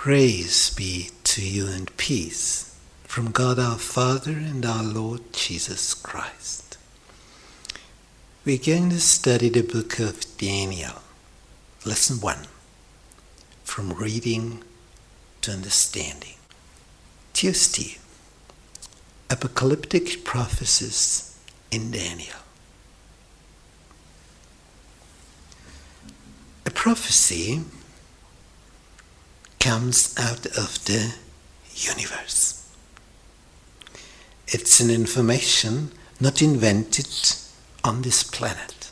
Praise be to you and peace from God our Father and our Lord Jesus Christ. We're going to study the book of Daniel, lesson 1, from reading to understanding. Tuesday, apocalyptic prophecies in Daniel. A prophecy comes out of the universe. It's an information not invented on this planet.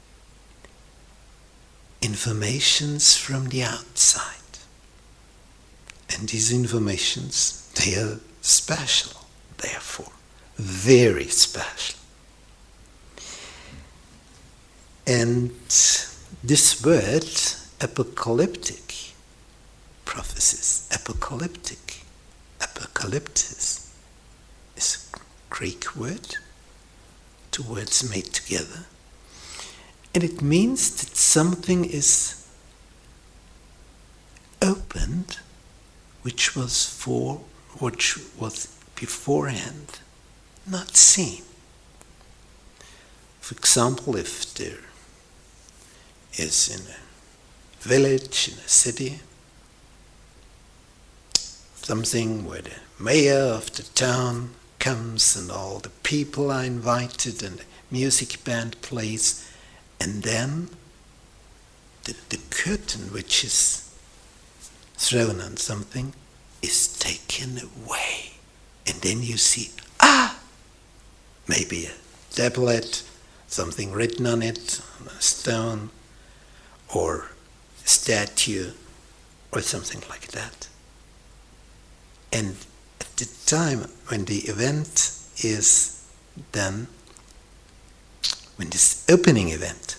Informations from the outside. And these informations, they are special, therefore, very special. And this word, apocalyptic prophecies, apocalyptis, is a Greek word, two words made together. And it means that something is opened which was beforehand not seen. For example, if there is in a village, in a city, something where the mayor of the town comes and all the people are invited and the music band plays, and then the curtain which is thrown on something is taken away. And then you see, maybe a tablet, something written on it, on a stone, or a statue, or something like that. And at the time when the event is done, when this opening event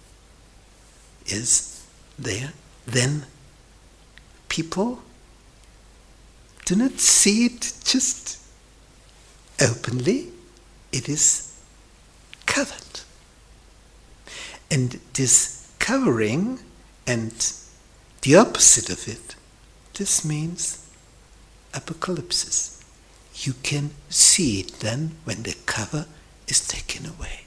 is there, then people do not see it just openly, it is covered. And this covering and the opposite of it, this means apocalypse. You can see it then when the cover is taken away.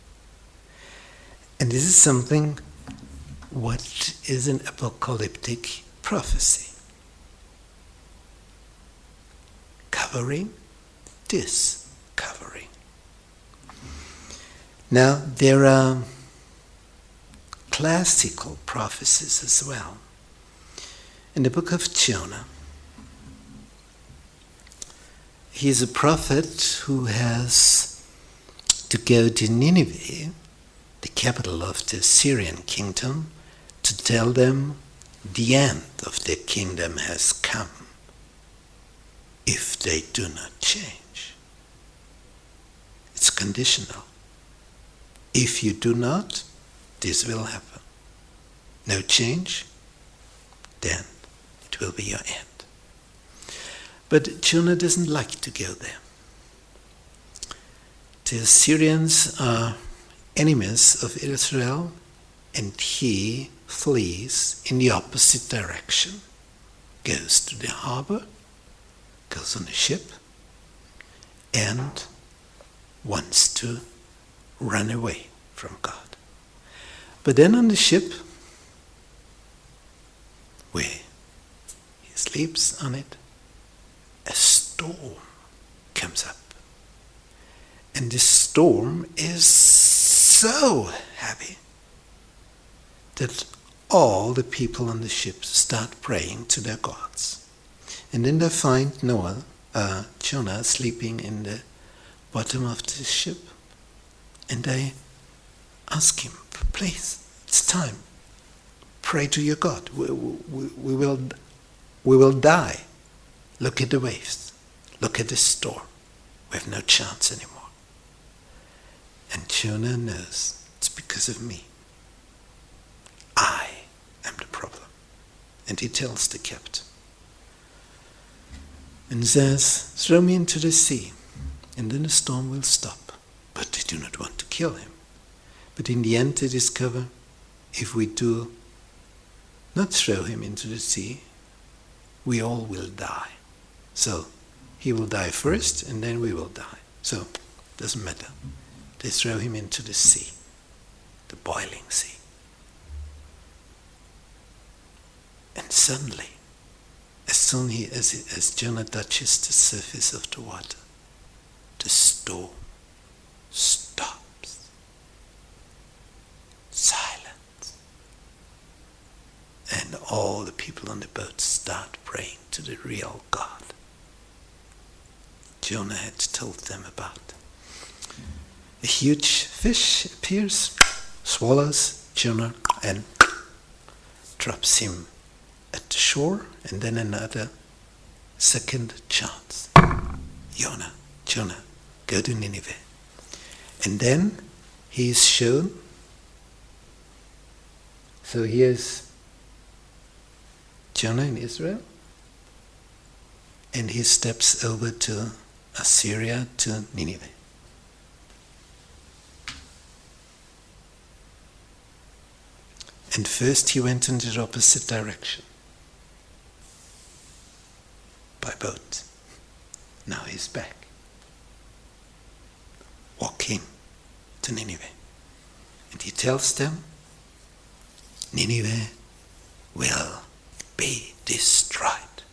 And this is something, what is an apocalyptic prophecy? Covering, discovering. Now, there are classical prophecies as well. In the book of Jonah, he is a prophet who has to go to Nineveh, the capital of the Syrian kingdom, to tell them the end of their kingdom has come if they do not change. It's conditional. If you do not, this will happen. No change, then it will be your end. But Jonah doesn't like to go there. The Assyrians are enemies of Israel, and he flees in the opposite direction. Goes to the harbor, goes on a ship, and wants to run away from God. But then on the ship, where he sleeps on it, a storm comes up. And this storm is so heavy that all the people on the ship start praying to their gods. And then they find Jonah sleeping in the bottom of the ship. And they ask him, please, it's time. Pray to your God. We will die. Look at the waves. Look at the storm. We have no chance anymore. And Jonah knows it's because of me. I am the problem. And he tells the captain and says, throw me into the sea and then the storm will stop. But they do not want to kill him. But in the end they discover, if we do not throw him into the sea, we all will die. So he will die first and then we will die. So doesn't matter. They throw him into the sea, the boiling sea. And suddenly, as soon as Jonah touches the surface of the water, the storm stops. Silence. And all the people on the boat start praying to the real God Jonah had told them about. A huge fish appears, swallows Jonah and drops him at the shore, and then another second chance. Jonah, go to Nineveh. And then he is shown. So here's Jonah in Israel, and he steps over to Assyria, to Nineveh. And first he went in the opposite direction, by boat. Now he's back, walking to Nineveh. And he tells them, Nineveh will be destroyed.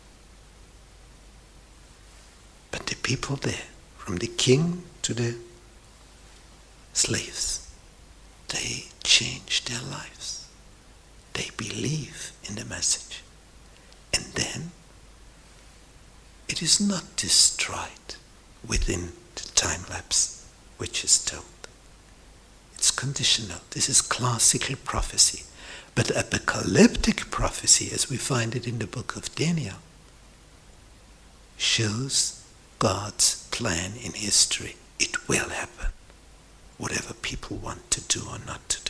But the people there, from the king to the slaves, they change their lives. They believe in the message. And then it is not destroyed within the time lapse which is told. It's conditional. This is classical prophecy. But apocalyptic prophecy, as we find it in the book of Daniel, shows God's plan in history. It will happen, whatever people want to do or not to